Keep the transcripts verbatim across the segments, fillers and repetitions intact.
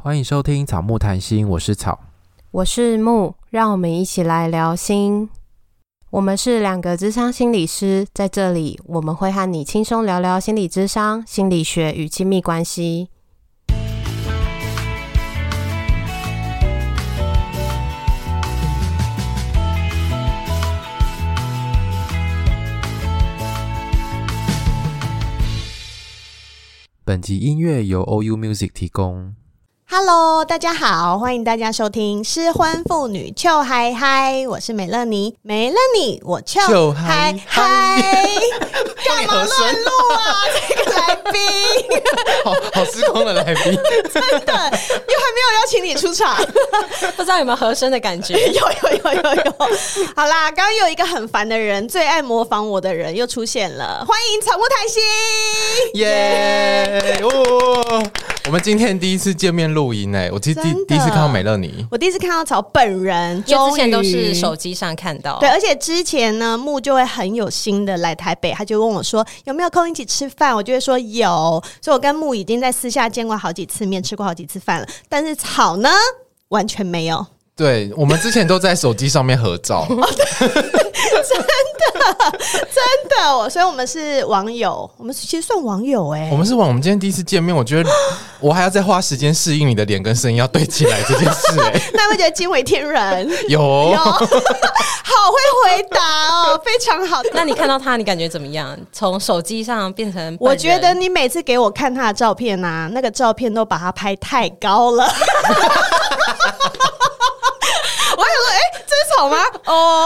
欢迎收听草木谈心，我是草， 我是木，让我们一起来聊心。我们是两个諮商心理師，在这里我们会和你轻松聊聊心理諮商、心理学与亲密关系。 本集音乐由 O U Music 提供。 Hello， 大家好，欢迎大家收听失婚妇女秋嗨嗨，我是美乐妮，美乐妮，我秋嗨嗨，干嘛乱录啊？这个来宾， 好好失控的来宾， 真的，又还没有邀请你出场， 不知道有没有和声的感觉？ 有有有有有。好啦，刚刚有一个很烦的人，最爱模仿我的人又出现了，欢迎草木谈心， 耶！哦，我们今天第一次见面录音诶，我其实第第一次看到美乐妮， 我第一次看到草本人， 因为之前都是手机上看到。 对，而且之前呢，木就会很有心的来台北，他就问我说有没有空一起吃饭，我就会说有，所以我跟木已经在私下见过好几次面，吃过好几次饭了，但是草呢完全没有。 对，我们之前都在手机上面合照。 哦、真的真的，所以我们是网友，我们其实算网友哎、欸。 我们是网，我们今天第一次见面，我觉得我还要再花时间适应你的脸跟声音要对起来这件事哎、欸。 那会觉得惊为天人？ 有有，好会回答哦，非常好。 那你看到他，你感觉怎么样？从手机上变成本人， 我觉得你每次给我看他的照片啊，那个照片都把他拍太高了。我还想说，哎、欸，这是草吗？哦、oh, ，OK 。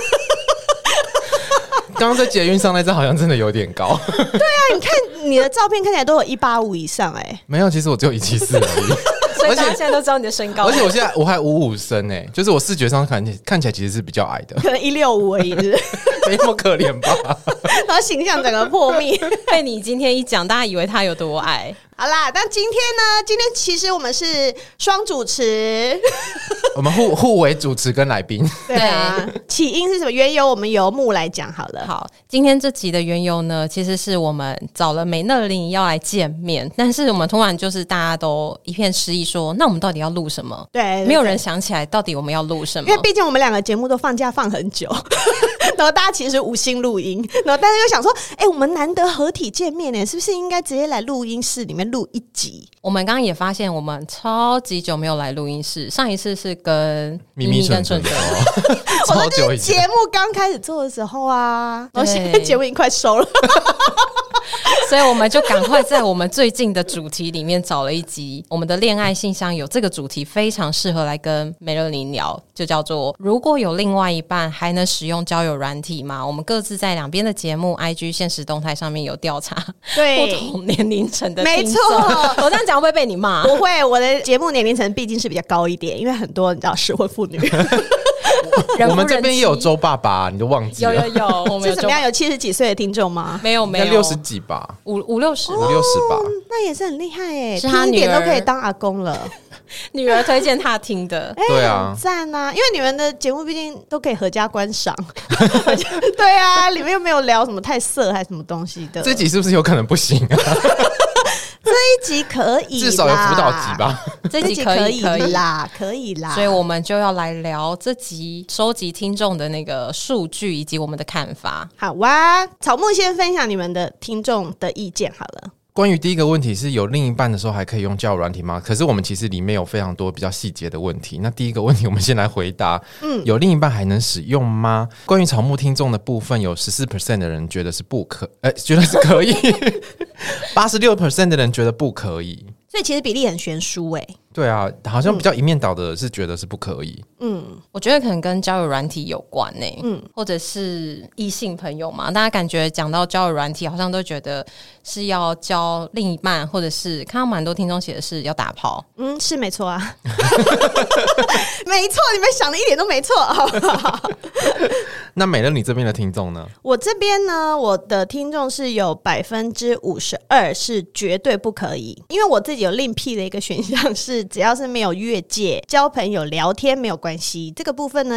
刚刚在捷运上那张好像真的有点高。 对啊，你看你的照片看起来都有一八五以上哎、欸。 没有，其实我只有一七四而已。 所以大家现在都知道你的身高。 而且我现在我还五五身哎，就是我视觉上看起看起来其实是比较矮的， 可能一六五而已是不是。 没那么可怜吧？ 然后形象整个破灭。 被你今天一讲，大家以为他有多矮。 好啦，但今天呢？今天其实我们是双主持， 我们互互为主持跟来宾。 对啊，起因是什么？缘由我们由木来讲好了。 好，今天这集的缘由呢，其实是我们找了美乐妮要来见面，但是我们突然就是大家都一片失意说，那我们到底要录什么？ 对, 对, 对， 没有人想起来到底我们要录什么， 因为毕竟我们两个节目都放假放很久。然后大家其实无心录音，然后但是又想说，哎、欸，我们难得合体见面呢，是不是应该直接来录音室里面录一集？ 我们刚刚也发现，我们超级久没有来录音室，上一次是跟咪咪跟顺顺， 我们就是节目刚开始做的时候啊，然后现在节目已经快收了。 所以我们就赶快在我们最近的主题里面找了一集，我们的恋爱信箱有这个主题非常适合来跟美乐妮聊，就叫做如果有另外一半还能使用交友软体吗？我们各自在两边的节目 I G 现实动态上面有调查对不同年龄层的听众。 没错， 我这样讲会不会被你骂？ 不会，我的节目年龄层毕竟是比较高一点，因为很多你知道失婚妇女。 我们这边也有周爸爸，你都忘记了？ 有有有，我们有是怎么样？有七十几岁的听众吗？ 没有没有， 六十几吧， 五五六十， 五六十吧。 那也是很厉害哎、欸， 是他女儿听一点都可以当阿公了。 女儿推荐他听的， 欸、 对啊， 赞啊！因为你们的节目毕竟都可以合家观赏。对啊，里面又没有聊什么太色还是什么东西的。 这集是不是有可能不行啊？ 这一集可以， 至少有辅导集吧？ 这集可以可以啦，可以啦。 所以我们就要来聊这集收集听众的那个数据以及我们的看法。 好哇，草木先分享你们的听众的意见好了。 关于第一个问题是有另一半的时候还可以用交友软体吗？可是我们其实里面有非常多比较细节的问题。那第一个问题我们先来回答，嗯，有另一半还能使用吗？关于草木听众的部分，有 百分之十四 的人觉得是不可，呃、欸，觉得是可以， 八十六 的人觉得不可以。 所以其实比例很悬殊哎、欸。 对啊，好像比较一面倒的是觉得是不可以。 嗯，我觉得可能跟交友软体有关呢、欸，嗯，或者是异性朋友嘛，大家感觉讲到交友软体，好像都觉得是要交另一半，或者是看到蛮多听众写的是要打炮。 嗯，是没错啊，没错，你们想的一点都没错。 那美乐你这边的听众呢？ 我这边呢，我的听众是有百分之五十二是绝对不可以，因为我自己有另辟的一个选项是，只要是没有越界，交朋友聊天没有关系。这个部分呢，有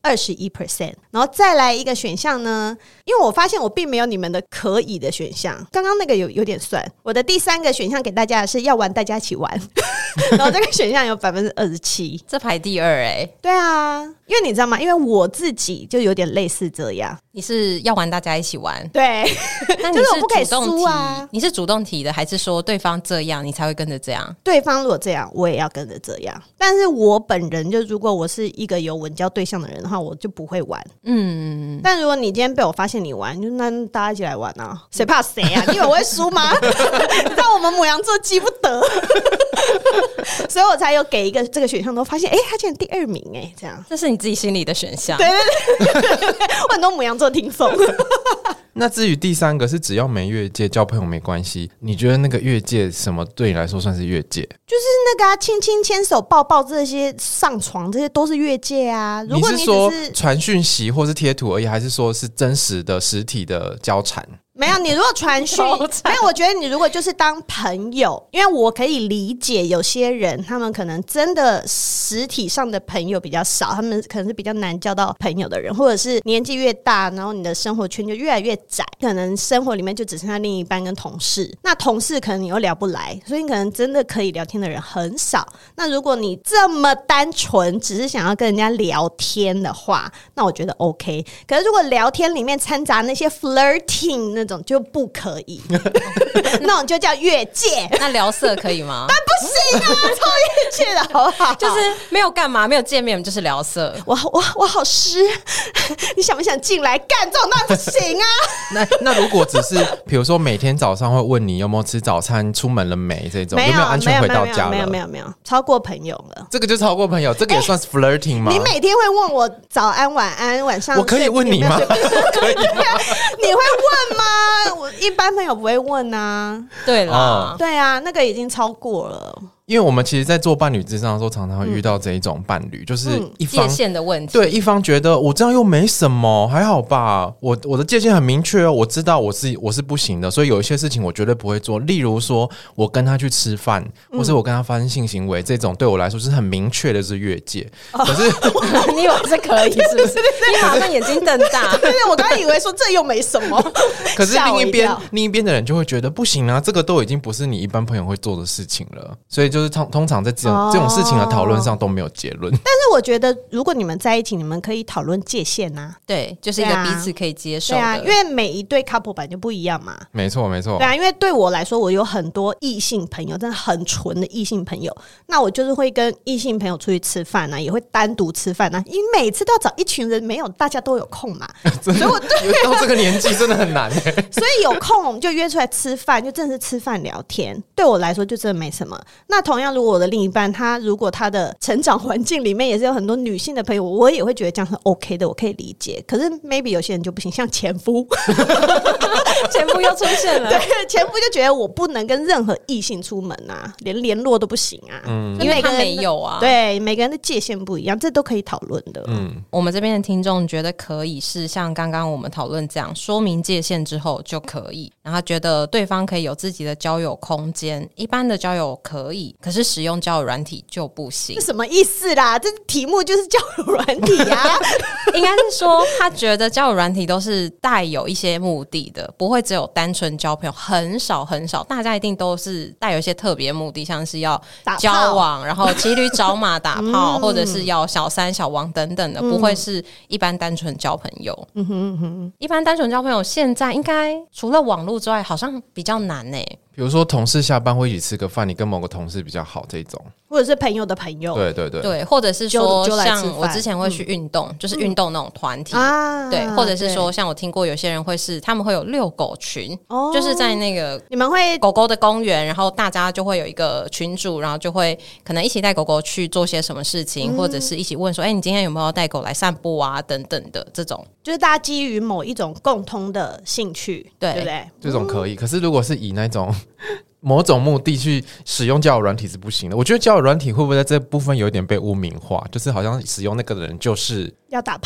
二十一 percent， 然后再来一个选项呢，因为我发现我并没有你们的可以的选项，刚刚那个有有点算。我的第三个选项给大家的是要玩大家一起玩，然后这个选项有百分之二十七， 这排第二哎、欸。 对啊，因为你知道吗？因为我自己就有点类似这样， 你是要玩大家一起玩， 对， 那你就是我不可以主动输啊提，你是主动提的，还是说对方这样你才会跟着这样？ 对方如果这样，我也要跟着这样。但是我本人就如果我是一个有稳交对象的人的话，我就不会玩。嗯，但如果你今天被我发现你玩，就那大家一起来玩啊，谁怕谁啊？你以为我会输吗？你知道我们牡羊座急不得，所以我才有给一个这个选项，都发现哎、欸，他竟然第二名哎、欸，这样。 这是你自己心里的选项。 对对对对对，我很多牡羊座听众。 那至于第三个是只要没越界交朋友没关系，你觉得那个越界什么对你来说算是越界？ 就是那个啊，亲亲牵手抱抱这些上床这些都是越界啊。如果你你是说只是传讯息或是贴图而已，还是说是真实的实体的交缠？ 没有，你如果传讯， 超惨没有，我觉得你如果就是当朋友，因为我可以理解有些人他们可能真的实体上的朋友比较少，他们可能是比较难交到朋友的人，或者是年纪越大，然后你的生活圈就越来越窄，可能生活里面就只剩下另一半跟同事，那同事可能你又聊不来，所以你可能真的可以聊天的人很少。那如果你这么单纯只是想要跟人家聊天的话，那我觉得 OK。可是如果聊天里面掺杂那些 flirting 那种就不可以，那种就叫越界。 那聊色可以吗？ 但不行啊，超越界的好不好？ 就是没有干嘛，没有见面，就是聊色。 我我我好湿，你想不想进来干？这种当然不行啊。 那那如果只是比如说每天早上会问你有没有吃早餐、出门了没这种， 没有有没有安全回到家了？ 没有没有没有没有，超过朋友了。 这个就超过朋友，这个也算是 flirting 吗？ 你每天会问我早安、晚安、晚上， 我可以问你吗？可以吗？ 你会问吗？我一般朋友不会问啊。 对啦， 哦对啊，那个已经超过了。 因为我们其实，在做伴侣咨商的时候，常常会遇到这一种伴侣，嗯、就是一方界限的问题。 对，一方觉得我这样又没什么，还好吧。我我的界限很明确哦，我知道我是我是不行的，所以有一些事情我绝对不会做。例如说，我跟他去吃饭，嗯、或是我跟他发生性行为，这种对我来说是很明确的是越界。哦、可是你以为这可以是不是？你马上眼睛瞪大。 对对，我刚刚以为说这又没什么。 可是另一边另一边的人就会觉得不行啊，这个都已经不是你一般朋友会做的事情了，所以就是通通常在这种、哦、这种事情的讨论上都没有结论。 但是我觉得，如果你们在一起，你们可以讨论界限啊， 对，就是一个彼此可以接受的。 对啊，因为每一对 couple 版就不一样嘛。 没错，没错。 对啊，因为对我来说，我有很多异性朋友，真的很纯的异性朋友。那我就是会跟异性朋友出去吃饭啊，也会单独吃饭啊，因为每次都要找一群人，没有大家都有空嘛。所以我对到这个年纪真的很难欸。 所以有空我们就约出来吃饭，就真的是吃饭聊天。对我来说就真的没什么。那同样，如果我的另一半他如果他的成长环境里面也是有很多女性的朋友，我也会觉得这样是 OK 的，我可以理解。可是 maybe 有些人就不行，像前夫， 前夫又出现了。 对，前夫就觉得我不能跟任何异性出门啊，连联络都不行啊，嗯， 因为他没有啊。 对，每个人的界限不一样，这都可以讨论的。 嗯，我们这边的听众觉得可以是像刚刚我们讨论这样，说明界限之后就可以，然后他觉得对方可以有自己的交友空间，一般的交友可以，可是使用交友软体就不行。 这什么意思啦？这题目就是交友软体啊。 应该是说他觉得交友软体都是带有一些目的的，不会只有单纯交朋友，很少很少，大家一定都是带有一些特别目的，像是要交往，然后骑驴找马打炮、嗯、或者是要小三小王等等的、嗯、不会是一般单纯交朋友。嗯哼嗯哼，一般单纯交朋友现在应该除了网络之外好像比较难耶、欸。 比如说同事下班会一起吃个饭，你跟某个同事比较好这种， 或者是朋友的朋友， 对对对对，或者是说像我之前会去运动、嗯、就是运动那种团体、嗯、对，或者是说像我听过有些人会是他们会有遛狗群、哦、就是在那个你们会狗狗的公园，然后大家就会有一个群组，然后就会可能一起带狗狗去做些什么事情、嗯、或者是一起问说哎、欸，你今天有没有带狗来散步啊等等的，这种就是大家基于某一种共通的兴趣， 对, 对不对？ 这种可以、嗯、可是如果是以那种某种目的去使用交友软体是不行的。我觉得交友软体会不会在这部分有一点被污名化，就是好像使用那个的人就是要打炮，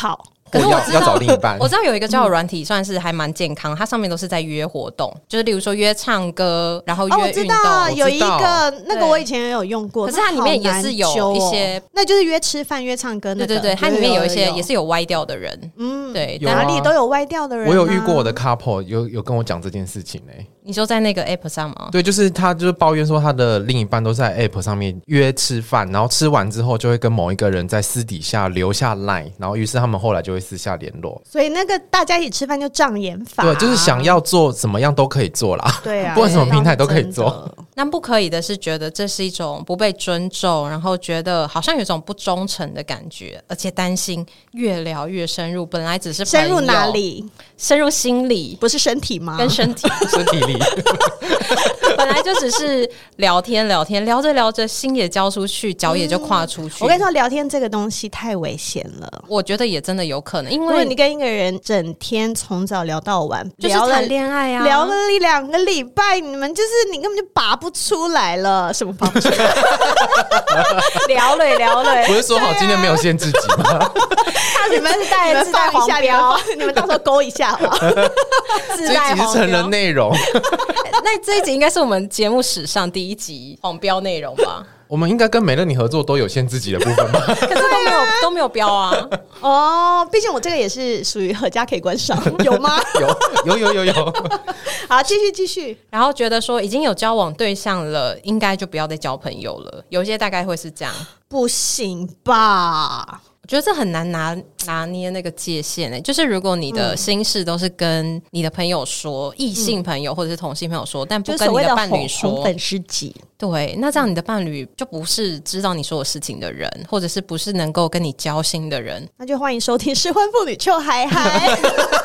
可是我知道要找另一半， 我知道有一个交友软体算是还蛮健康，它上面都是在约活动，就是例如说约唱歌，然后约运动。哦， 我知道有一个那个我以前也有用过， 可是它里面也是有一些， 那就是约吃饭、约唱歌那个。 对对对，它里面有一些也是有歪掉的人，嗯，对， 哪里都有歪掉的人。 我有遇过我的 couple 有有跟我讲这件事情哎。 你说在那个 app 上吗？ 对，就是他就是抱怨说他的另一半都在 app 上面约吃饭，然后吃完之后就会跟某一个人在私底下留下 line， 然后于是他们后来就会私下联络。 所以那个大家一起吃饭就障眼法， 对，就是想要做怎么样都可以做啦， 对啊， 不管什么平台都可以做。 那不可以的是觉得这是一种不被尊重，然后觉得好像有一种不忠诚的感觉，而且担心越聊越深入，本来只是朋友， 深入哪里？ 深入心理， 不是身体吗？ 跟身体身体里本来就只是聊天聊天，聊着聊着心也交出去，脚也就跨出去、嗯、 我跟你说聊天这个东西太危险了， 我觉得也真的有可能，因为如果你跟一个人整天从早聊到晚， 就是谈恋爱啊， 聊了一两个礼拜，你们就是你根本就拔不出来了。什么拔不出来？聊了聊了， 不是说好今天没有限制级吗？ 你们是带自带黄标，你们到时候勾一下好不好？ 自带黄标，这集是成人内容。 那这一集应该是我们节目史上第一集黄标内容吧？ 我们应该跟美乐你合作都有限自己的部分吧？ 可是都没有都没有标啊。 哦，毕竟我这个也是属于合家可以观赏，有吗？ 有有有有有。 好，继续继续。 然后觉得说已经有交往对象了，应该就不要再交朋友了。有些大概会是这样。 不行吧？ 我觉得这很难拿拿捏那个界限、欸、就是如果你的心事都是跟你的朋友说，异、嗯、性朋友或者是同性朋友说，但不跟你的伴侣说， 红粉知己。 对，那这样你的伴侣就不是知道你说的事情的人，或者是不是能够跟你交心的人。 那就欢迎收听失婚妇女秋嗨嗨。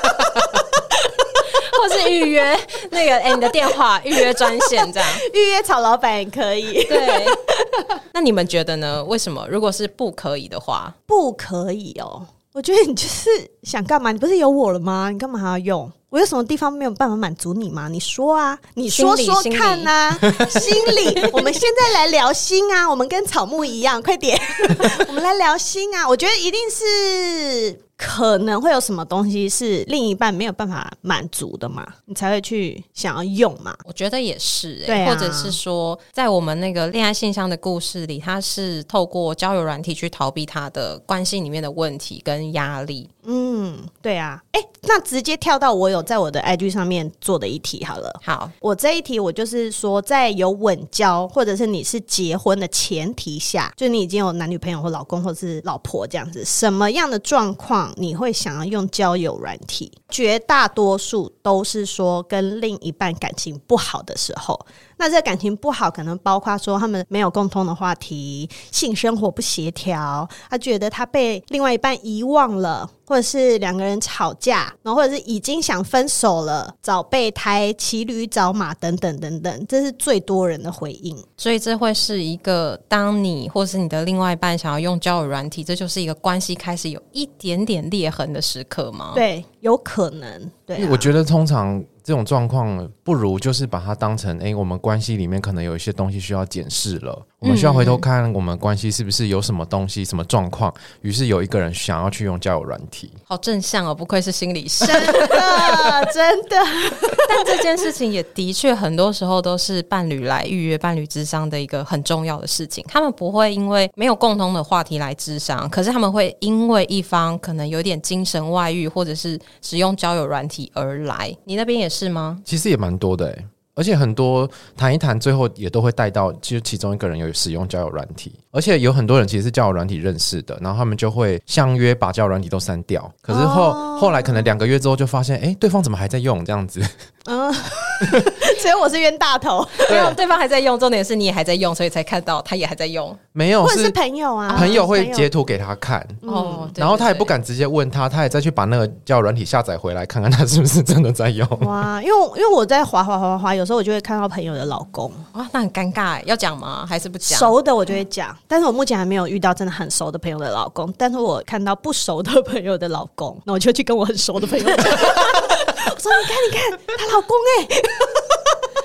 或是预约那个哎、欸，你的电话预约专线这样， 预约曹老板也可以。 对，那你们觉得呢？为什么？如果是不可以的话， 不可以哦。我觉得你就是想干嘛？你不是有我了吗？你干嘛还要用？我有什么地方没有办法满足你吗？你说啊，你说说看啊。心理，我们现在来聊心啊，我们跟草木一样，快点，我们来聊心啊。我觉得一定是可能会有什么东西是另一半没有办法满足的嘛，你才会去想要用嘛。 我觉得也是、欸对啊， 或者是说在我们那个恋爱信箱的故事里，他是透过交友软体去逃避他的关系里面的问题跟压力。 嗯，对啊。哎、欸，那直接跳到我有在我的 I G 上面做的一题好了。 好， 我这一题我就是说，在有稳交或者是你是结婚的前提下，就你已经有男女朋友或老公或者是老婆这样子，什么样的状况你会想要用交友软体？绝大多数都是说跟另一半感情不好的时候。那这个感情不好可能包括说他们没有共同的话题，性生活不协调，他觉得他被另外一半遗忘了，或者是两个人吵架，然后或者是已经想分手了，找备胎，骑驴找马等等等等，这是最多人的回应。 所以这会是一个当你或是你的另外一半想要用交友软体，这就是一个关系开始有一点点裂痕的时刻吗？ 对，有可能。对、啊， 我觉得通常这种状况不如就是把它当成哎、欸，我们关系里面可能有一些东西需要检视了，我们需要回头看我们关系是不是有什么东西什么状况，于是有一个人想要去用交友软体。 好正向哦，不愧是心理师， 真的真的。 但这件事情也的确很多时候都是伴侣来预约伴侣諮商的一个很重要的事情，他们不会因为没有共同的话题来諮商，可是他们会因为一方可能有点精神外遇或者是使用交友软体而来。你那边也是吗？ 其实也蛮多的、欸、而且很多谈一谈最后也都会带到其实其中一个人有使用交友软体，而且有很多人其实是交友软体认识的，然后他们就会相约把交友软体都删掉，可是后、哦、后来可能两个月之后就发现哎、欸，对方怎么还在用这样子。嗯， 所以我是冤大头。 没有，对方还在用，重点是你也还在用，所以才看到他也还在用。 没有， 或者是朋友啊， 朋友会截图给他看，哦、嗯，然后他也不敢直接问他，他也再去把那个交友软体下载回来，看看他是不是真的在用。 哇，因为因为我在滑滑滑滑滑，有时候我就会看到朋友的老公， 哇，那很尴尬耶，要讲吗？还是不讲？ 熟的我就会讲，但是我目前还没有遇到真的很熟的朋友的老公，但是我看到不熟的朋友的老公，那我就去跟我很熟的朋友讲。我说你看你看她老公哎、欸，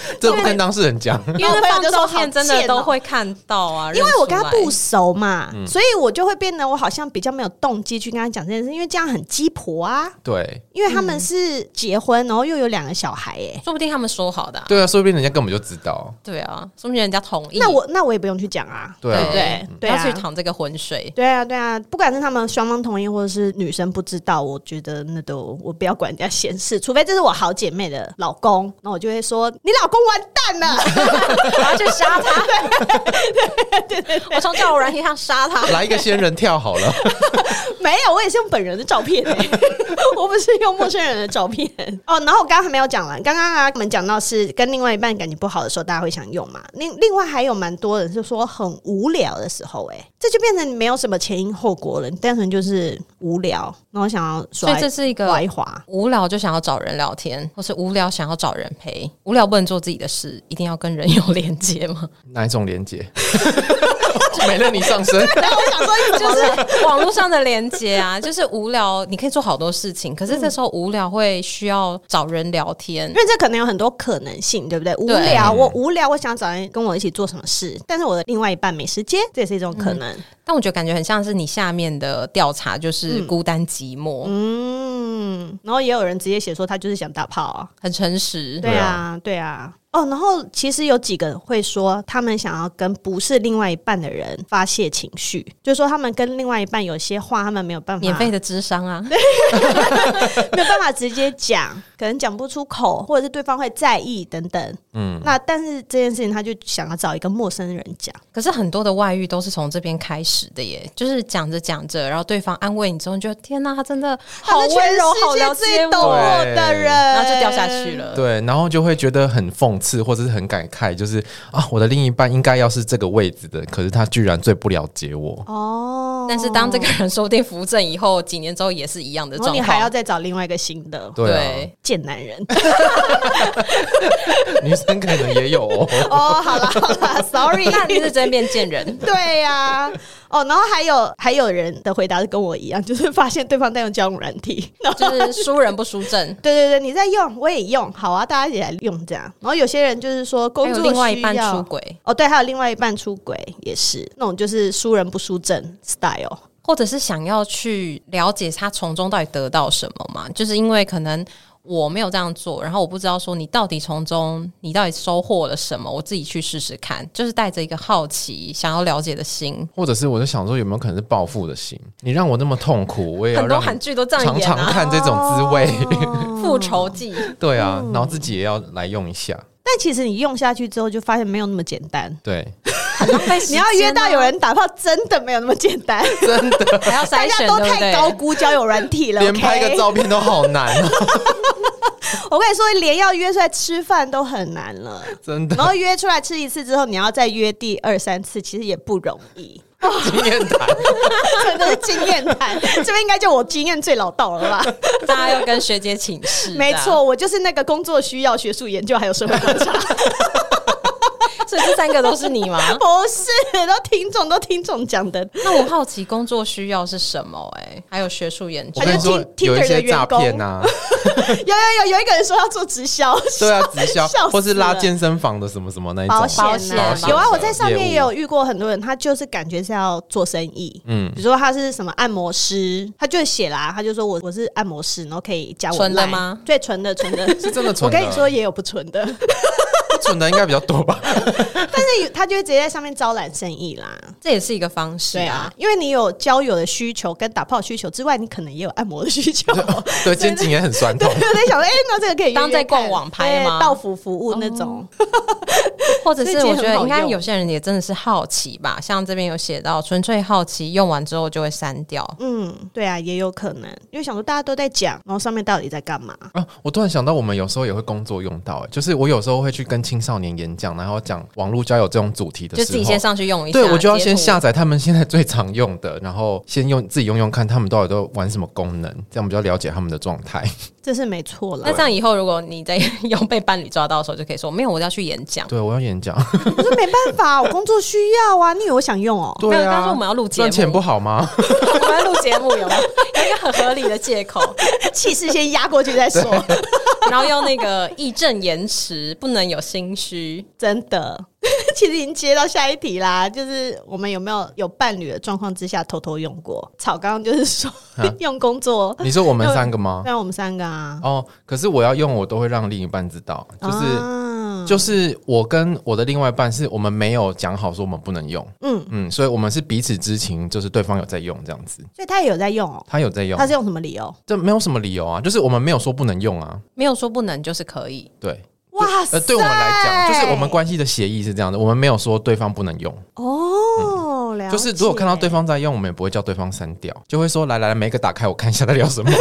这不跟当事人讲， 因为那放照片真的都会看到啊。 因为我跟他不熟嘛、嗯，所以我就会变得我好像比较没有动机去跟他讲这件事，因为这样很鸡婆啊。 对， 因为他们是结婚，然后又有两个小孩、欸，哎， 说不定他们说好的、啊。 对啊，说不定人家根本就知道。 对啊，说不定人家同意。 那我那我也不用去讲啊。 对啊， 对对对啊， 要去淌这个浑水。 对啊对啊，不管是他们双方同意，或者是女生不知道，我觉得那都我不要管人家闲事，除非这是我好姐妹的老公，那我就会说你老公完蛋了， 我要去杀他。对对对，我从交友软体上杀他， 来一个仙人跳好了。 没有，我也是用本人的照片、欸、我不是用陌生人的照片哦。然后我刚刚还没有讲完，刚刚啊我们讲到是跟另外一半感情不好的时候，大家会想用嘛。另另外还有蛮多人是说很无聊的时候、欸，哎，这就变成没有什么前因后果了，你单纯就是无聊，然后想要刷， 所以这是一个滑一滑， 无聊就想要找人聊天，或是无聊想要找人陪，无聊不能做自己的事，一定要跟人有连接吗？ 哪一种连接？没了你上身。 然后我想说就是网络上的连接啊，就是无聊你可以做好多事情，可是这时候无聊会需要找人聊天， 因为这可能有很多可能性，对不对？无聊，我无聊，我想找人跟我一起做什么事，但是我的另外一半没时间，这也是一种可能、嗯、 但我觉得感觉很像是你下面的调查就是孤单寂寞， 嗯，然后也有人直接写说他就是想打炮啊， 很诚实， 对啊对啊。哦，然后其实有几个会说他们想要跟不是另外一半的人发泄情绪，就是说他们跟另外一半有些话他们没有办法， 免费的諮商啊没有办法直接讲，可能讲不出口，或者是对方会在意等等，嗯，那但是这件事情他就想要找一个陌生人讲。 可是很多的外遇都是从这边开始的耶，就是讲着讲着，然后对方安慰你之后，你就天哪，他真的好温柔，好了解我， 懂我的人， 然后就掉下去了。 对，然后就会觉得很讽刺，或者是很感慨，就是啊，我的另一半应该要是这个位置的，可是他居然最不了解我。 哦， 但是当这个人说不定扶正以后，几年之后也是一样的状况， 你还要再找另外一个新的， 对、啊， 贱男人。 女生可能也有哦。 哦，好啦好啦 ，sorry， 那你是真变贱人。 对呀、啊，哦，然后还有还有人的回答是跟我一样，就是发现对方在用交友软体， 就是输人不输阵。 对对对，你在用，我也用，好啊，大家一起来用这样。然后有些人就是说工作需要， 还有另外一半出轨， 哦，对，还有另外一半出轨也是那种就是输人不输阵 style。 或者是想要去了解他从中到底得到什么嘛，就是因为可能我没有这样做，然后我不知道说你到底从中你到底收获了什么，我自己去试试看，就是带着一个好奇想要了解的心， 或者是我就想说有没有可能是报复的心，你让我那么痛苦，我也要让很多韩剧都这样演啊， 常常看这种滋味， 复仇记。 对啊，然后自己也要来用一下。 但其实你用下去之后就发现没有那么简单， 对， 很浪费时间啊， 你要约到有人打炮真的没有那么简单， 真的还要筛选， 大家都太高估交友软体了， 连拍个照片都好难哦。 我跟你说，连要约出来吃饭都很难了， 真的。 然后约出来吃一次之后，你要再约第二三次，其实也不容易。 经验谈， 真的是经验谈，这边应该就我经验最老道了吧？ 大家要跟学姐请示。 没错，我就是那个工作需要、学术研究还有社会观察。 所以这三个都是你吗？ 不是，都听众都听众讲的。 那我好奇工作需要是什么、欸？哎，还有学术研究。 我跟你说，有一些诈骗啊， 有有有有一个人说要做直销， 对啊，直销或是拉健身房的什么什么那一种保险、啊、 保险有啊，我在上面也有遇过很多人，他就是感觉是要做生意，嗯，比如说他是什么按摩师，他就写啦，他就说我我是按摩师，然后可以加我纯的吗？ 对，纯的纯的是真的纯的。 我跟你说也有不纯的。 不纯的应该比较多吧， 但是他就会直接在上面招揽生意啦， 这也是一个方式啊。 对啊，因为你有交友的需求跟打炮需求之外，你可能也有按摩的需求， 对，肩颈也很酸痛。 对，我在想说，哎、欸，那这个可以约约当在逛网拍吗？ 到府服务那种，哦、 或者是我觉得应该有些人也真的是好奇吧，像这边有写到纯粹好奇，用完之后就会删掉。 嗯，对啊，也有可能，因为想说大家都在讲，然后上面到底在干嘛啊？我突然想到，我们有时候也会工作用到、欸，就是我有时候会去跟青少年演讲，然后讲网络交友这种主题的时候， 就自己先上去用一下。 对，我就要先下载他们现在最常用的，然后先用自己用用看，他们到底都玩什么功能，这样我们就要了解他们的状态。 这是没错了。 那这样以后如果你在用被伴侣抓到的时候，就可以说没有，我要去演讲。 对，我要演讲。 可是没办法，我工作需要啊。你以为我想用哦？ 对啊， 但是我们要录节目， 赚钱不好吗？ 我们要录节目有没有？有一个很合理的借口， 气势先压过去再说。 然后用那个义正言辞，不能有心心虚， 真的。其实已经接到下一题啦，就是我们有没有有伴侣的状况之下偷偷用过？草刚刚就是说用工作， 你说我们三个吗？ 对，我们三个啊。 哦，可是我要用，我都会让另一半知道，就是、啊、就是我跟我的另外一半是我们没有讲好说我们不能用，嗯嗯，所以我们是彼此知情，就是对方有在用这样子， 所以他也有在用哦， 他有在用， 他是用什么理由？ 这没有什么理由啊，就是我们没有说不能用啊， 没有说不能就是可以， 对。 哇塞、 呃，对我们来讲，就是我们关系的协议是这样的，我们没有说对方不能用哦、嗯，了解。 就是如果看到对方在用，我们也不会叫对方删掉，就会说来来来，每个打开我看一下在聊什么。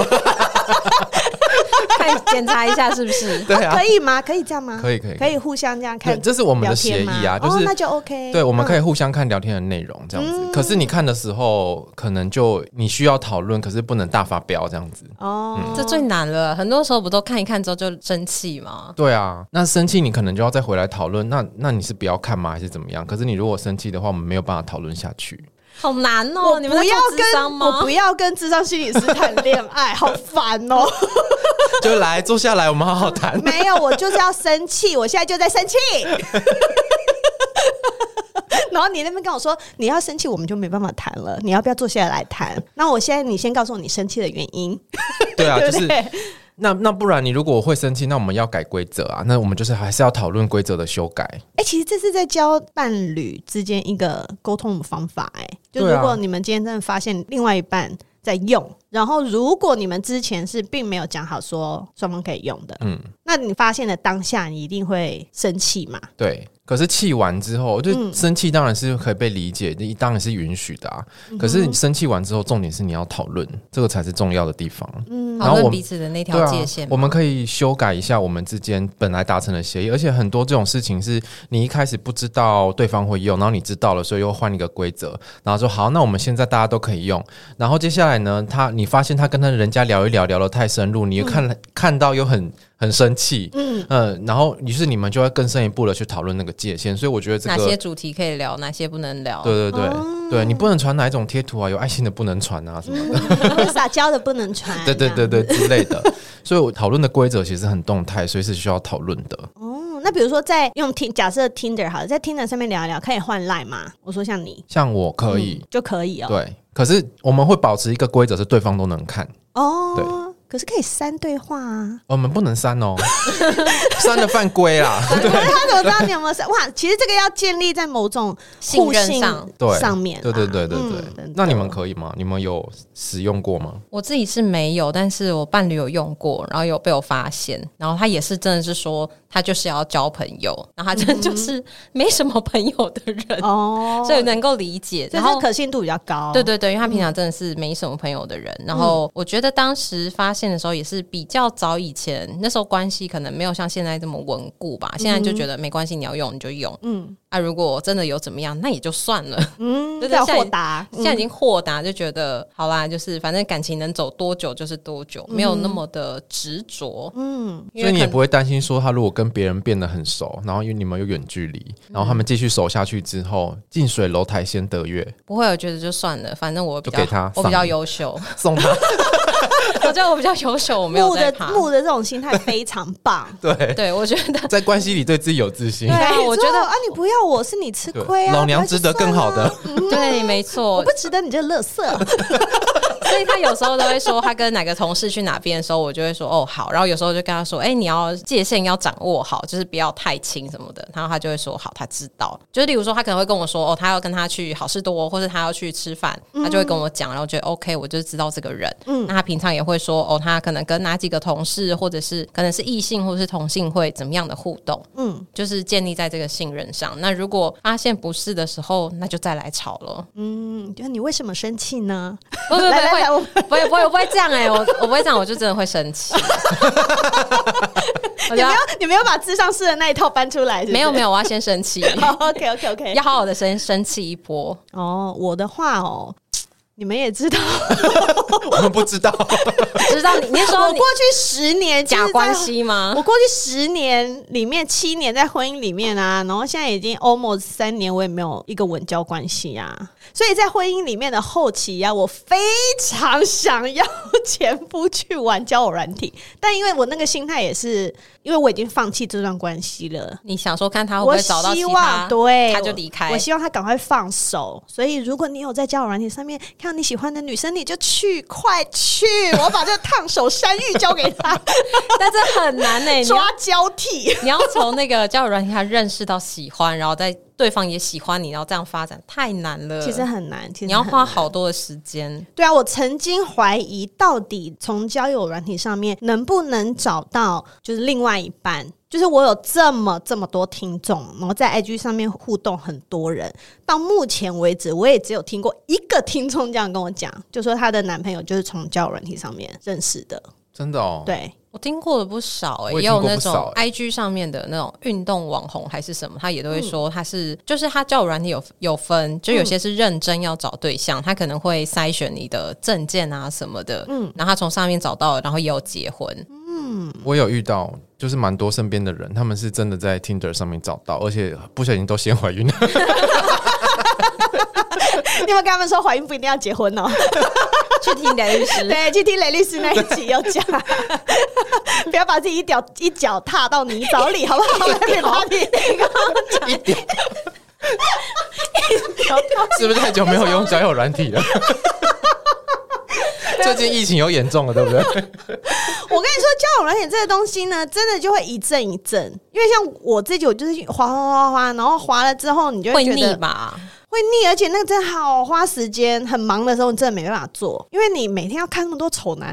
看检查一下是不是？ 对啊， 可以吗？可以这样吗？ 可以可以可以互相这样看， 这是我们的协议啊，就是、 哦、那就 OK。 对，我们可以互相看聊天的内容这样子、嗯。可是你看的时候，可能就你需要讨论，可是不能大发飙这样子。 哦、嗯，这最难了。很多时候不都看一看之后就生气吗？ 对啊，那生气你可能就要再回来讨论。那那你是不要看吗？还是怎么样？可是你如果生气的话，我们没有办法讨论下去。 好难哦！ 我你们在做諮商吗？ 我不要跟諮商心理師談戀愛，好煩哦！ 就來坐下來，我們好好談。 沒有，我就是要生氣，我現在就在生氣。然後你那邊跟我說你要生氣，我們就沒辦法談了。你要不要坐下來談？那我現在你先告訴我你生氣的原因。 對啊，對對就是那那不然你如果會生氣，那我們要改規則啊。那我們就是還是要討論規則的修改。 哎、欸，其實這是在教伴侶之間一個溝通的方法、欸。哎，就如果你們今天真的發現另外一半在用，然後如果你們之前是並沒有講好說雙方可以用的，嗯，那你發現的當下你一定會生氣嘛？ 對。可是氣完之後，就生氣當然是可以被理解，嗯、當然是允許的啊。可是生氣完之後，重點是你要討論，這個才是重要的地方。嗯， 討論彼此的那條界限、啊。 我們可以修改一下我們之間本來達成的協議，而且很多這種事情是你一開始不知道對方會用，然後你知道了，所以又換一個規則，然後說好，那我們現在大家都可以用。然後接下來呢，他你發現他跟他人家聊一聊，聊得太深入，你又看、嗯、看到又很。很生氣，嗯嗯，然後於是你們就會更深一步的去討論那個界限，所以我覺得這個哪些主題可以聊，哪些不能聊， 對對對、哦、對，你不能傳哪一種貼圖啊，有愛心的不能傳啊什麼的， 嗯、撒嬌的不能傳， 對對對對之類的，所以我討論的規則其實很動態，所以是需要討論的。 哦，那比如說在用聽假設 Tinder 好了，在 Tinder 上面聊一聊，可以換 Line 嗎？我說像你， 像我可以、 嗯、就可以哦。 對，可是我們會保持一個規則是對方都能看哦。對。可是可以刪對話啊， 我們不能刪哦，刪了犯規啦。 對，他怎麼知道你有沒有刪？哇，其實這個要建立在某種互信上面。 對對對對對、嗯。那你們可以嗎？你們有使用過嗎？ 我自己是沒有，但是我伴侶有用過，然後有被我發現，然後他也是真的是說他就是要交朋友，然後他真的就是沒什麼朋友的人哦，所以能夠理解， 然後可信度比較高。 對對對，因為他平常真的是沒什麼朋友的人，嗯、然後我覺得當時發現的時候也是比較早以前，那時候關係可能沒有像現在這麼穩固吧，現在就覺得沒關係，你要用你就用，嗯啊，如果真的有怎麼樣，那也就算了，嗯， 比較豁達， 現在已經豁達，就覺得好啦，就是反正感情能走多久就是多久，沒有那麼的執着，嗯， 所以你也不會擔心說他如果跟別人變得很熟，然後因為你們有遠距離，然後他們繼續熟下去之後，近水樓台先得月， 不會，我覺得就算了，反正我比較就給他， 我比較優秀， 送他。 我覺得我比較優秀，我沒有在怕。 木的這種心態非常棒。 對對，我覺得在關係裡對自己有自信。 對啊，我覺得啊，你不要我是你吃虧啊， 老娘值得更好的。 對，沒錯， 我不值得你這垃圾。 所以他有時候都會說，他跟哪個同事去哪邊的時候，我就會說哦好，然後有時候就跟他說，哎、欸，你要界限要掌握好，就是不要太親什麼的。然後他就會說好，他知道。就是例如說，他可能會跟我說哦，他要跟他去好事多，或者他要去吃飯，他就會跟我講，然後覺得 OK， 我就知道這個人。嗯，那他平常也會說哦，他可能跟哪幾個同事，或者是可能是異性或者是同性會怎麼樣的互動。嗯，就是建立在這個信任上。那如果發現不是的時候，那就再來吵了。 嗯，就你為什麼生氣呢？ 不不不會。不會不會我不會這樣哎、欸，我我不會這樣，我就真的會生氣。 你沒有你沒有把諮商師的那一套搬出來是不是？ 沒有沒有，我要先生氣。 oh, OK OK OK， 要好好的生生氣一波。 哦，我的話哦， 你们也知道我们不知道知道你你说我过去十年假关系吗？ 我过去十年里面七年在婚姻里面啊，然后现在已经 almost 三年我也没有一个稳交关系啊，所以在婚姻里面的后期啊，我非常想要前夫去玩交友软体，但因为我那个心态也是因为我已经放弃这段关系了， 你想说看他会不会找到其他， 对， 他就离开。 我希望他赶快放手，所以如果你有在交友软体上面看到你喜欢的女生，你就去，快去！我把这个烫手山芋交给他， 但这很难呢、欸， 抓交替。 你要从那个交友软体他认识到喜欢，然后再对方也喜欢你，然后这样发展太难了， 其实很难，其实很难， 你要花好多的时间。 对啊，我曾经怀疑到底从交友软体上面能不能找到就是另外一半。就是我有这么这么多听众，然后在 I G 上面互动很多人，到目前为止我也只有听过一个听众这样跟我讲，就说她的男朋友就是从交友软体上面认识的。 真的哦？ 对， 我听过的不少哎、欸，也有那种 I G 上面的那种运动网红还是什么，他也都会说他是，嗯、就是他交友软体有有分，就有些是认真要找对象，嗯、他可能会筛选你的证件啊什么的，嗯，然后他从上面找到了，然后也有结婚。 嗯，我有遇到，就是蛮多身边的人，他们是真的在 Tinder 上面找到，而且不小心都先怀孕了。 你有没有跟他们说怀孕不一定要结婚哦？ 去听雷律师， 对，去听雷律师那一集有讲，不要把自己一脚一脚踏到泥沼里，好不好？一脚， 一点，是不是太久没有用交友软体了？最近疫情有严重了，对不对？ 我跟你说，交友软体这个东西呢，真的就会一阵一阵，因为像我自己，我就是滑滑滑滑，然后滑了之后，你就会觉得会腻吧。 会腻，而且那个真的好花时间，很忙的时候你真的没办法做，因为你每天要看那么多丑男，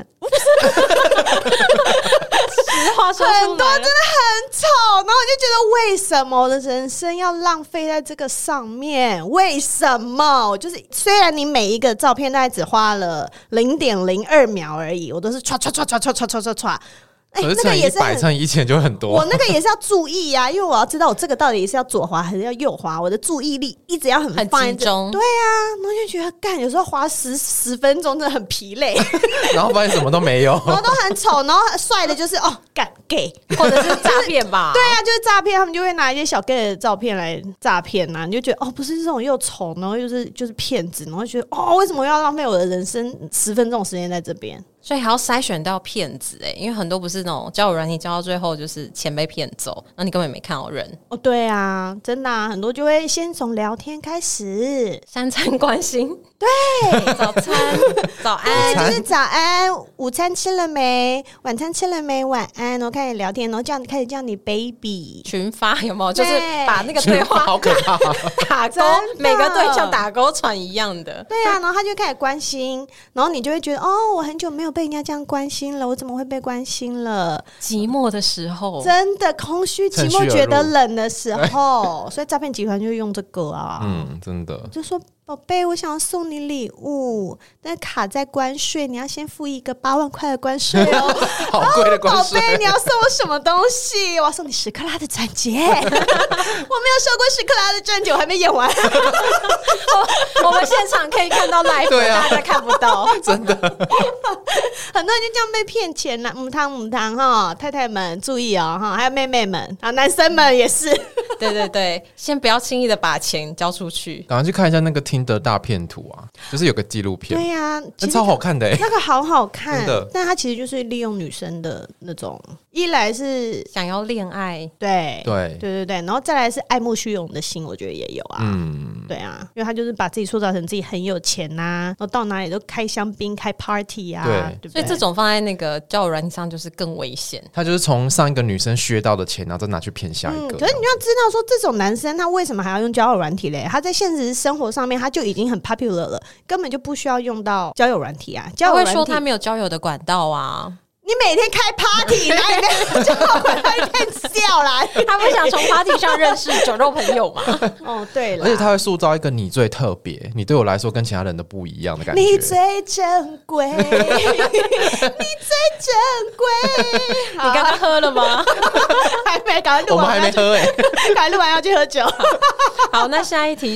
实话说出来， 很多真的很丑，然后我就觉得为什么我的人生要浪费在这个上面？为什么？就是虽然你每一个照片大概只花了零点零二秒而已，我都是唰唰唰唰唰唰唰唰唰。 可是乘以一百乘以一千就很多， 我那个也是要注意啊，因为我要知道我这个到底是要左滑还是要右滑，我的注意力一直要很放在很集中。 对啊，然后就觉得干，有时候滑十十分钟真的很疲累， 然后发现什么都没有， 然后都很丑，然后帅的就是哦干 gay 或者是诈骗吧？ 对啊，就是诈骗，他们就会拿一些小 gay 的照片来诈骗呐，你就觉得哦，不是这种又丑，然后又是就是骗子，然后觉得哦，为什么要浪费我的人生十分钟时间在这边？ 所以还要筛选到骗子哎、欸，因为很多不是那种交友软体交到最后就是钱被骗走，那你根本没看到人哦。对啊，真的啊，很多就会先从聊天开始， 三餐关心， 对， 早餐、早安， 就是早安，午餐吃了没？晚餐吃了没？晚安，然后开始聊天，然后叫你开始叫你 baby， 群发有没有？就是把那个对话好可怕， 打勾，每个对象打勾传一样的。 对啊，然后他就开始关心，然后你就会觉得哦，我很久没有被人家这样关心了，我怎么会被关心了？ 寂寞的时候， 真的空虚寂寞觉得冷的时候，所以诈骗集团就会用这个啊， 嗯，真的就说宝贝，我想要送你礼物，但卡在关税，你要先付一个八万块的关税哦， 好贵的关税。 宝贝，你要送我什么东西？我要送你十克拉的钻戒。我没有收过十克拉的钻戒，我还没演完。 我, 我们现场可以看到 live， 对啊， 大家看不到， 真的。 很多人就这样被骗钱了，母汤母汤哈，太太们注意哦哈，还有妹妹们啊，男生们也是。 对对对，先不要轻易的把钱交出去， 赶快去看一下那个Tinder大骗图啊，就是有个纪录片， 对呀、啊， 那超好看的、欸， 那个好好看， 真的， 但它其实就是利用女生的那种，一来是想要恋爱， 对对对对对，然后再来是爱慕虚荣的心，我觉得也有啊，嗯，对啊，因为他就是把自己塑造成自己很有钱呐、啊，然后到哪里都开香槟、开 party 啊，对，对不对？ 所以这种放在那个交友软件上就是更危险。 他就是从上一个女生削到的钱，然后再拿去骗下一个、 嗯。可是你要知道说，这种男生他为什么还要用交友软体嘞？他在现实生活上面他就已经很 popular 了，根本就不需要用到交友软体啊。交友软体他会说他没有交友的管道啊。 你每天开 party， 哪里面交友管道一片笑啦？ 他不想从 party 上认识酒肉朋友吗？ 哦，对了， 而且他会塑造一个你最特别，你对我来说跟其他人都不一样的感觉。 你最珍贵，你最珍贵。 你刚刚喝了吗？ 还没，赶快录完。 我们还没喝哎、欸， 赶快录完要去喝酒。 好，那下一题是，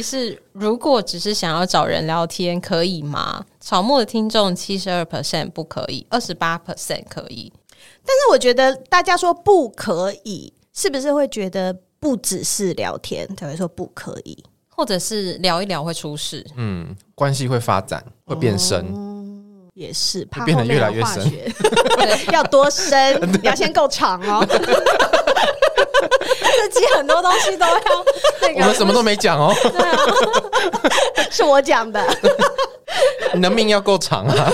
如果只是想要找人聊天可以吗？草木的听众 百分之七十二 不可以， 百分之二十八 可以。 但是我觉得大家说不可以，是不是会觉得不只是聊天才会说不可以， 或者是聊一聊会出事？ 嗯，关系会发展，会变深。哦， 也是，怕变得越来越深， 要多深？你要先够长哦。 这集很多东西都要那个， 我们什么都没讲哦。 对啊， 是我讲的。 你的命要够长啊。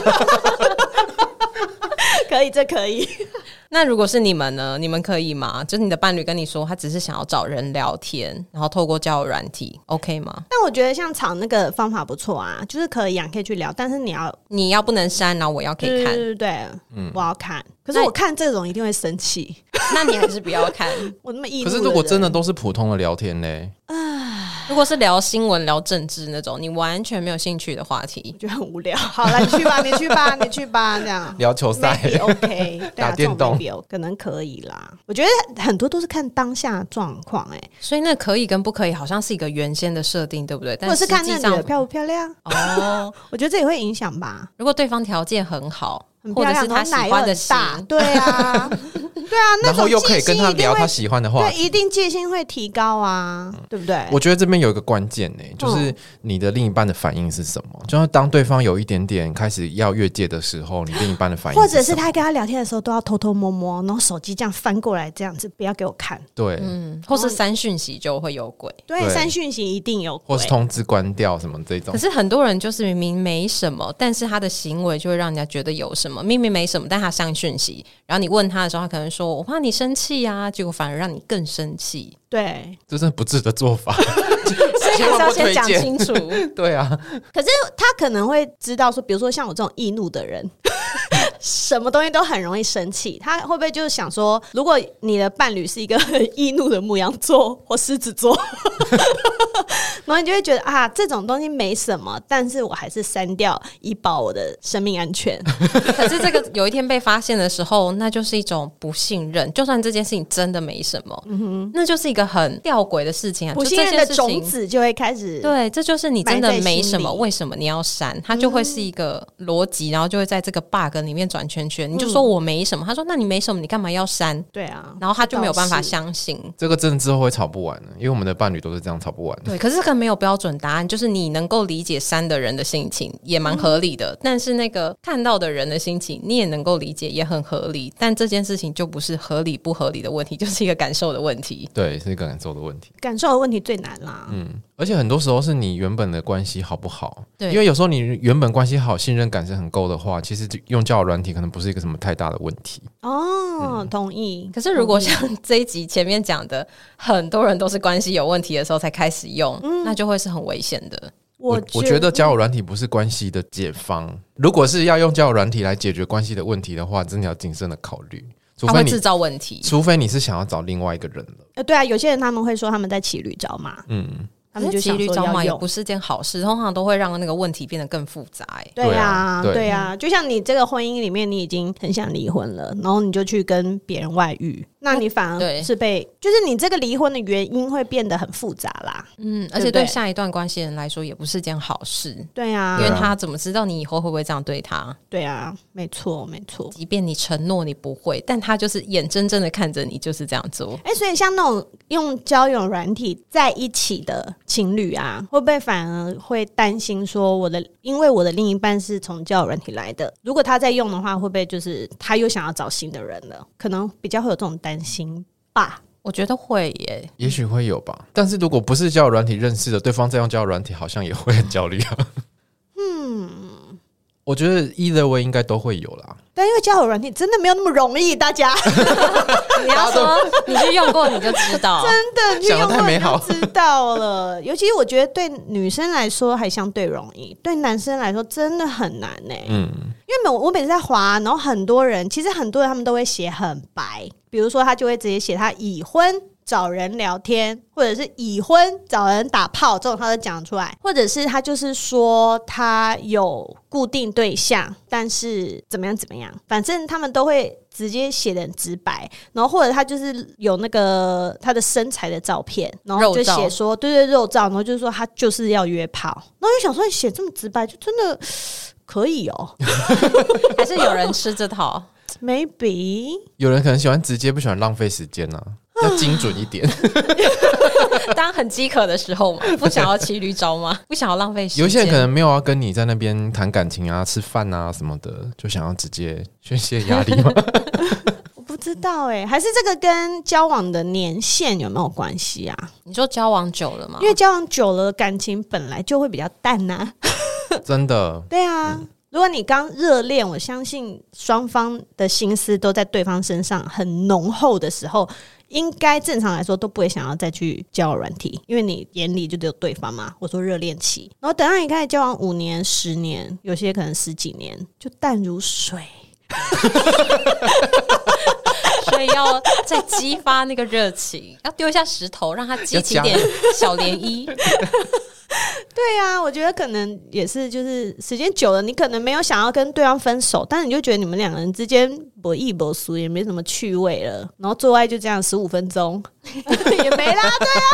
可以，这可以。 那如果是你们呢？你们可以吗？就是你的伴侣跟你说他只是想要找人聊天，然后透过交友软体 OK 吗？ 但我觉得像草那个方法不错啊，就是可以啊，可以去聊，但是你要你要不能删，然后我要可以看， 对对对，嗯，我要看。可是我看这种一定会生气， 那你还是不要看。 我那么易怒。 可是如果真的都是普通的聊天呢？ 如果是聊新闻、聊政治那种你完全没有兴趣的话题， 就很无聊。好了，你去吧，你去吧，你去吧，这样聊球赛 OK， 打电动可能可以啦。我觉得很多都是看当下状况，哎， 所以那可以跟不可以好像是一个原先的设定，对不对？但或者是看那女的漂不漂亮哦。我觉得这也会影响吧。 如果对方条件很好， 很或者是他喜欢的型， 对啊，对啊，那然后又可以跟他聊他喜欢的话， 对，一定戒心会提高啊，嗯、对不对？ 我觉得这边有一个关键呢、欸，就是你的另一半的反应是什么？嗯、就是当对方有一点点开始要越界的时候，你另一半的反应是什么， 或者是他跟他聊天的时候都要偷偷摸摸，然后手机这样翻过来，这样子不要给我看。 对， 嗯，或是删讯息就会有鬼， 对，删讯息一定有鬼， 或是通知关掉什么这种。 可是很多人就是明明没什么，但是他的行为就会让人家觉得有什么，明明没什么。但他上讯息，然后你问他的时候，他可能说：“我怕你生气啊。”结果反而让你更生气。 对， 这真的不智的做法， 所以还是要先讲清楚。 对啊， 可是他可能会知道说，比如说像我这种易怒的人。什么东西都很容易生气，他会不会就是想说，如果你的伴侣是一个很易怒的牧羊座或狮子座，然后你就会觉得啊，这种东西没什么，但是我还是删掉，以保我的生命安全。 可是这个有一天被发现的时候，那就是一种不信任。就算这件事情真的没什么，嗯哼，那就是一个很吊诡的事情啊。 不信任的种子就会开始， 对，这就是你真的没什么，为什么你要删？它就会是一个逻辑，然后就会在这个 bug 里面转圈圈。你就说我没什么，他说那你没什么，你干嘛要删？ 对啊， 然后他就没有办法相信。 这个真的之后会吵不完的，因为我们的伴侣都是这样吵不完的。 对，可是这个没有标准答案，就是你能够理解删的人的心情也蛮合理的，嗯、但是那个看到的人的心情你也能够理解，也很合理。但这件事情就不是合理不合理的问题，就是一个感受的问题。 对，是一个感受的问题。 感受的问题最难啦。 嗯，而且很多时候是你原本的关系好不好？ 对， 因为有时候你原本关系好，信任感是很够的话，其实用交友软体可能不是一个什么太大的问题。 哦，嗯、同意。 可是如果像这一集前面讲的，很多人都是关系有问题的时候才开始用，嗯、那就会是很危险的。 我我觉得交友软体不是关系的解方，如果是要用交友软体来解决关系的问题的话，真的要谨慎的考虑。除非你它会制造问题， 除非你是想要找另外一个人了。 呃，对啊，有些人他们会说他们在骑驴找马，嗯，他们就骑驴找马也不是件好事，通常都会让那个问题变得更复杂、欸。 对啊，对啊，就像你这个婚姻里面，你已经很想离婚了，然后你就去跟别人外遇。那你反而是被，就是你这个离婚的原因会变得很复杂啦。 嗯，而且对下一段关系人来说也不是件好事。 对啊， 因为他怎么知道你以后会不会这样对他？ 对啊，没错没错。 即便你承诺你不会，但他就是眼睁睁的看着你就是这样做。 哎、欸，所以像那种用交友软体在一起的情侣啊，会不会反而会担心说，我的因为我的另一半是从交友软体来的，如果他在用的话，会不会就是他又想要找新的人了？可能比较会有这种担心吧。 我觉得会耶， 也许会有吧。但是如果不是交友软体认识的，对方在用交友软体，好像也会很焦虑啊。嗯，我觉得 either way 应该都会有啦。 但因为交友软体真的没有那么容易，大家你要说你去用过你就知道， 真的去用过你就知道了。尤其我觉得对女生来说还相对容易，对男生来说真的很难呢、欸。嗯，因为我每次在滑，然后很多人其实很多人他们都会写很白，比如说他就会直接写他已婚找人聊天，或者是已婚找人打炮，这种他都讲出来，或者是他就是说他有固定对象，但是怎么样怎么样，反正他们都会直接写得很直白，然后或者他就是有那个他的身材的照片，然后就写说对对肉照，然后就是说他就是要约炮，然后就想说你写这么直白就真的可以哦还是有人吃这套 maybe 有人可能喜欢直接，不喜欢浪费时间啊，要精准一点当很饥渴的时候嘛，不想要骑驴找马，不想要浪费时间。 有些人可能没有要跟你在那边谈感情啊、吃饭啊什么的，就想要直接宣泄压力嘛我不知道哎、欸，还是这个跟交往的年限有没有关系啊？ 你说交往久了吗？ 因为交往久了，感情本来就会比较淡啊真的对啊、嗯，如果你刚热恋，我相信双方的心思都在对方身上很浓厚的时候，应该正常来说都不会想要再去交友软体，因为你眼里就只有对方嘛。我说热恋期，然后等到你开始交往五年、十年，有些可能十几年，就淡如水所以要再激发那个热情，要丢一下石头，让它激起一点小涟漪对啊，我觉得可能也是，就是时间久了，你可能没有想要跟对方分手，但是你就觉得你们两个人之间不义不俗，也没什么趣味了，然后做爱就这样十五分钟也没啦，对啊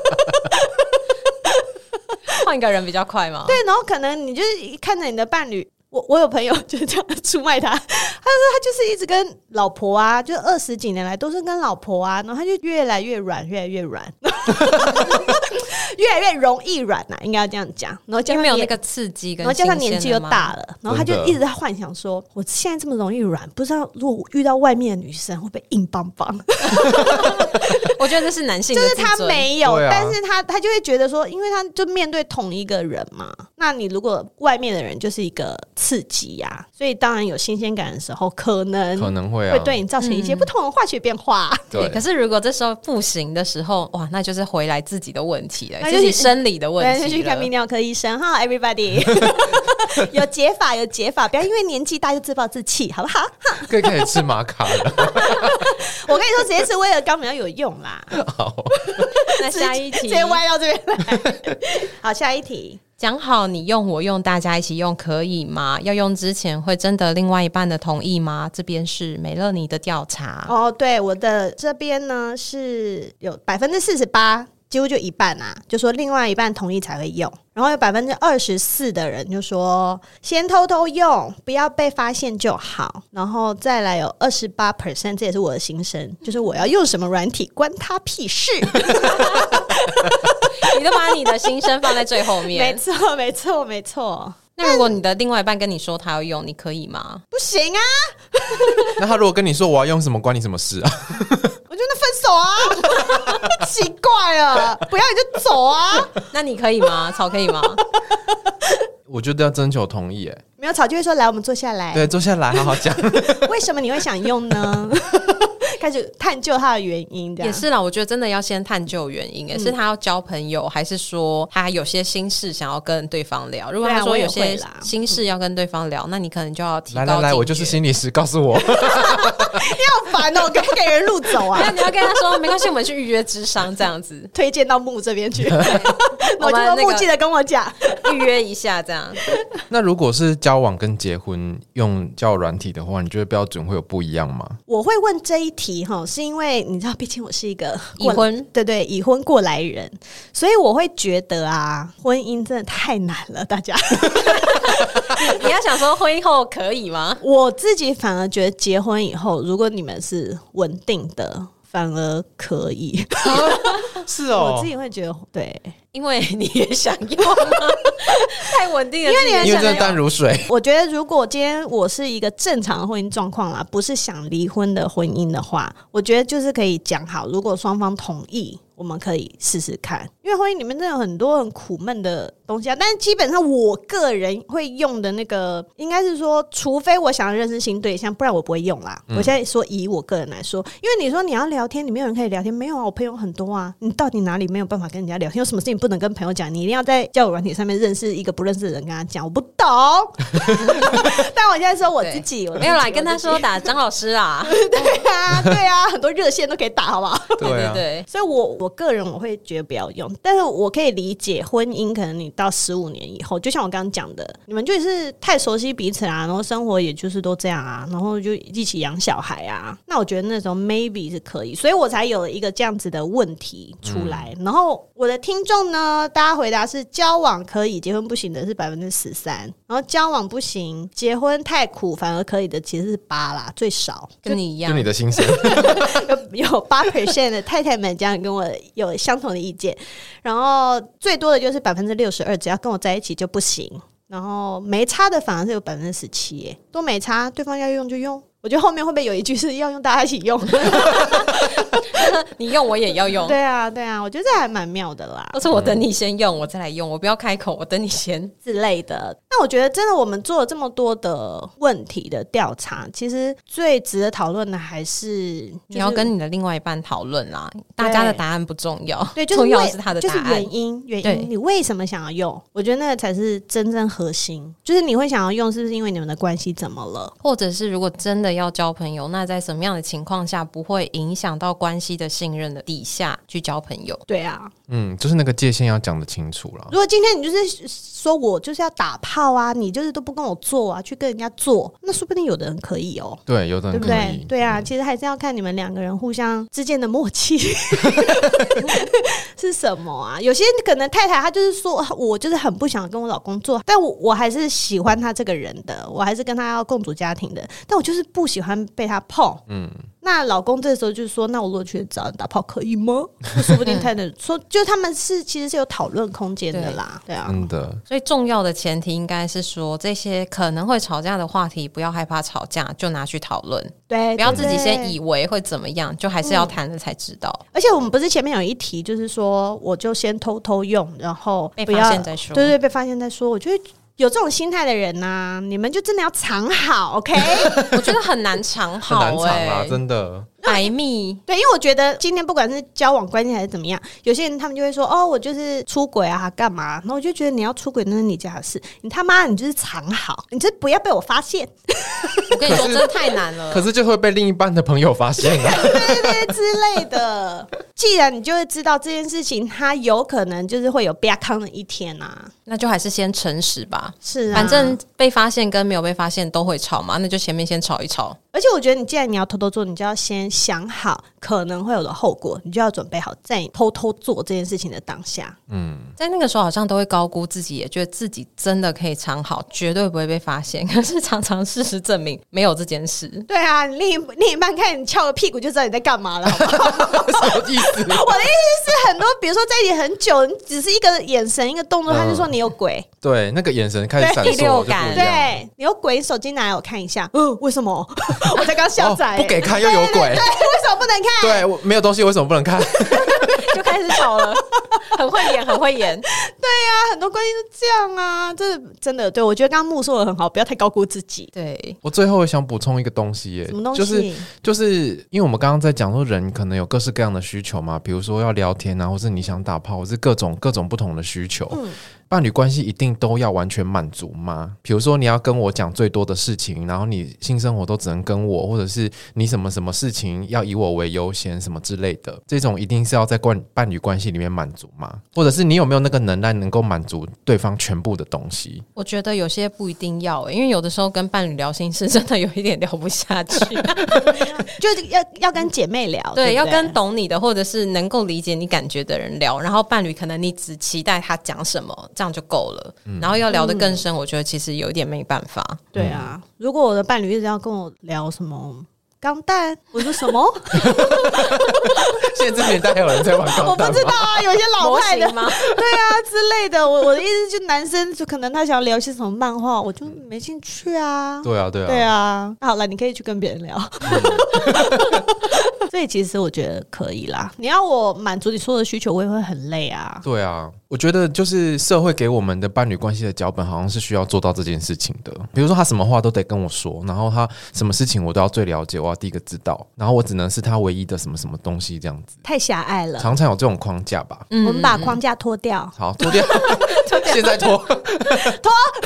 换一个人比较快嘛。 对，然后可能你就是看着你的伴侣，我我有朋友就是这样出卖他，他就说他就是一直跟老婆啊，就二十几年来都是跟老婆啊，然后他就越来越软，越来越软越来越容易软啊，应该要这样讲。然后加上没有那个刺激跟， 然后加上年纪又大了，然后他就一直在幻想说，我现在这么容易软，不知道如果遇到外面的女生会不会硬邦邦我觉得这是男性的自尊， 就是他没有、 啊、 但是他他就会觉得说，因为他就面对同一个人嘛，那你如果外面的人就是一个刺激呀、啊，所以当然有新鲜感的时候，可能可能会、啊、 会对你造成一些不同的化学变化、 嗯、对, 对。可是如果这时候不行的时候，哇，那就是回来自己的问题了，自己生理的问题了， 对，就去看泌尿科医生哈 ，everybody 有解法有解法，不要因为年纪大就自暴自弃，好不好？ 可以开始吃玛卡了我跟你说，直接吃威尔刚比较有用啦。 好， 那下一题直接歪到这边来。好，下一题。 讲好你用我用大家一起用可以吗？要用之前会征得另外一半的同意吗？这边是美乐妮的调查哦，对，我的这边呢是有百分之四十八，几乎就一半啊，就说另外一半同意才会用，然后有百分之二十四的人就说先偷偷用，不要被发现就好，然后再来有二十八 percent， 这也是我的心声，就是我要用什么软体关他屁事你都把你的心声放在最后面没错没错没错。 那如果你的另外一半跟你说他要用，你可以吗？ 不行啊那他如果跟你说我要用什么，关你什么事啊我觉得分手啊奇怪了，不要你就走啊那你可以吗？草可以吗？ 我觉得要征求同意。哎， 没有草就会说来我们坐下来， 对，坐下来好好讲为什么你会想用呢开始探究他的原因。 也是啦，我觉得真的要先探究原因、欸嗯、是他要交朋友，还是说他有些心事想要跟对方聊？如果他说有些心事要跟对方聊、嗯、那你可能就要提高警觉。 来来来，我就是心理师，告诉我你好烦哦，给不给人路走啊？ 那你要跟他说没关系，我们去预约咨商这样子推荐到木这边去我就说木记得跟我讲预约一下这样那如果是交往跟结婚用交友软体的话，你觉得标准会有不一样吗？ 我会问这一题是因为你知道毕竟我是一个已婚， 对对已婚过来人，所以我会觉得啊婚姻真的太难了大家你, 你要想说婚姻后可以吗？ 我自己反而觉得结婚以后如果你们是稳定的反而可以是哦， 我自己会觉得对， 因为你也想用吗太稳定了， 因为你也因为真的淡如水。 我觉得如果今天我是一个正常的婚姻状况啦，不是想离婚的婚姻的话，我觉得就是可以讲好，如果双方同意我们可以试试看，因为婚姻里面真的有很多很苦闷的东西啊。但是基本上我个人会用的那个应该是说，除非我想要认识新对象，不然我不会用啦、嗯、我现在说以我个人来说，因为你说你要聊天，你没有人可以聊天，没有啊，我朋友很多啊，你到底哪里没有办法跟人家聊天？有什么事情不能跟朋友讲？你一定要在交友软体上面认识一个不认识的人跟他讲？我不懂懂。但我现在说我自己，我自己没有啦，跟他说打张老师啊。 对啊，对啊，很多热线都可以打，好不好？ 对啊， 对对对。 所以我我个人我会觉得不要用，但是我可以理解婚姻，可能你到十五年以后，就像我刚刚讲的，你们就是太熟悉彼此啊，然后生活也就是都这样啊，然后就一起养小孩啊，那我觉得那时候 maybe 是可以，所以我才有了一个这样子的问题出来。嗯、然后我的听众呢，大家回答是交往可以，结婚不行的是百分之十三，然后交往不行，结婚太苦反而可以的其实是八啦，最少。 跟你一样， 就你的心声有有八 percent 的太太们这样跟我有相同的意见，然后最多的就是百分之六十二，只要跟我在一起就不行。然后没差的反而是有百分之十七，耶，都没差，对方要用就用。我觉得后面会不会有一句是要用大家一起用？ 你用我也要用。 对啊，对啊，我觉得这还蛮妙的啦。 或是我等你先用，我再来用，我不要开口，我等你先之类的。那我觉得真的，我们做了这么多的问题的调查，其实最值得讨论的还是、就是、 你要跟你的另外一半讨论啦。大家的答案不重要， 对，就是、 重要的是他的答案， 就是原因，原因，你为什么想要用？我觉得那个才是真正核心。就是你会想要用，是不是因为你们的关系怎么了？ 或者是如果真的要交朋友，那在什么样的情况下不会影响到关系的信任的底下去交朋友？ 对啊， 嗯，就是那个界限要讲得清楚啦。 如果今天你就是说我就是要打炮啊，你就是都不跟我做啊，去跟人家做，那说不定有的人可以哦。 对，有的人可以，对不对？对啊，其实还是要看你们两个人互相之间的默契是什么啊。有些可能太太她就是说我就是很不想跟我老公做，但我我还是喜欢他这个人的，我还是跟他要共组家庭的，但我就是不喜欢被他碰。嗯，那老公这时候就说，那我如果去找人打炮可以吗？说不定太太说，就他们是其实是有讨论空间的啦。对啊， 真的。 所以重要的前提应该是说，这些可能会吵架的话题，不要害怕吵架，就拿去讨论。 对， 不要自己先以为会怎么样，就还是要谈了才知道。 嗯、而且我们不是前面有一题，就是说我就先偷偷用，然后被发现再说。 对对，被发现再说。我觉得有这种心态的人啊，你们就真的要藏好 ，OK？ 我觉得很难藏好、欸， 很难藏啊，真的。 百密对，因为我觉得今天不管是交往关系还是怎么样，有些人他们就会说哦，我就是出轨啊，干嘛？然后我就觉得你要出轨那是你家的事，你他妈你就是藏好，你就不要被我发现。 我跟你说，真的太难了。 可是就会被另一半的朋友发现啊， 对对对之类的。既然你就会知道这件事情，它有可能就是会有被康的一天啊， 那就还是先诚实吧。 是啊， 反正被发现跟没有被发现都会吵嘛，那就前面先吵一吵。 而且我觉得你既然你要偷偷做，你就要先想好可能会有的后果，你就要准备好在你偷偷做这件事情的当下。 嗯，在那个时候好像都会高估自己，也觉得自己真的可以藏好，绝对不会被发现。可是常常事实证明没有这件事。 对啊，你另一另一半看你翘个屁股就知道你在干嘛了，好不好？ 什么意思？ 我的意思是很多，比如说在一起很久，你只是一个眼神一个动作，嗯、他就说你有鬼。 对，那个眼神开始闪烁，就不一样。 对，你有鬼，手机拿来我看一下。嗯，为什么？我才刚下载、欸哦，不给看又有鬼。 对，对对，为什么不能看？ 对，我没有东西，为什么不能看？ 就开始吵了，很会演，很会演。对呀、啊，很多关系都这样啊，这真的。对，我觉得刚刚木说的很好，不要太高估自己。 对， 我最后想补充一个东西耶， 什么东西？ 就是就是因为我们刚刚在讲说人可能有各式各样的需求嘛，比如说要聊天啊，或是你想打炮，或是各种各种不同的需求。嗯，伴侣关系一定都要完全满足吗？比如说你要跟我讲最多的事情，然后你性生活都只能跟我，或者是你什么什么事情要以我为优先什么之类的，这种一定是要在伴侣关系里面满足吗？或者是你有没有那个能耐能够满足对方全部的东西？ 我觉得有些不一定要、欸、因为有的时候跟伴侣聊心事真的有一点聊不下去就要要跟姐妹聊， 对, 对, 对， 要跟懂你的或者是能够理解你感觉的人聊，然后伴侣可能你只期待他讲什么这样就够了、嗯、然后要聊得更深、嗯、我觉得其实有一点没办法。 对啊，如果我的伴侣一直要跟我聊什么钢弹，我说什么现在这年代还有人在玩钢弹吗？ 我不知道啊，有一些老派的吗？ 对啊之类的。我我的意思就男生就可能他想要聊些什么漫画，我就没兴趣啊。 对啊对啊对啊。好了，你可以去跟别人聊、嗯、所以其实我觉得可以啦，你要我满足你所有的需求我也会很累啊。 对啊，我觉得就是社会给我们的伴侣关系的脚本好像是需要做到这件事情的。比如说他什么话都得跟我说，然后他什么事情我都要最了解，我要第一个知道，然后我只能是他唯一的什么什么东西，这样子太狭隘了。 常常有这种框架吧、 嗯、我们把框架脱掉。 好，脱掉现在脱脱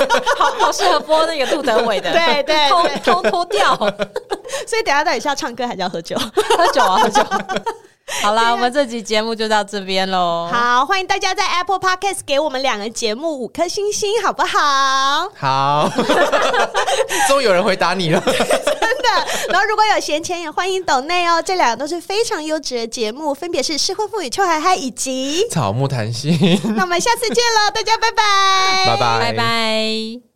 好好适合播那个杜德伟的， 对对偷对偷脱掉。 所以等一下到底是要唱歌还是要喝酒？ 喝酒啊，喝酒。好啦，我们这集节目就到这边咯。 好，欢迎大家在 Apple Podcast 给我们两个节目五颗星星，好不好？ 好，终于有人回答你了，真的。然后如果有闲钱，也欢迎抖内哦。这两个都是非常优质的节目，分别是失婚妇女邱海海以及草木谈心。 那我们下次见了，大家拜拜， 拜拜， 拜拜。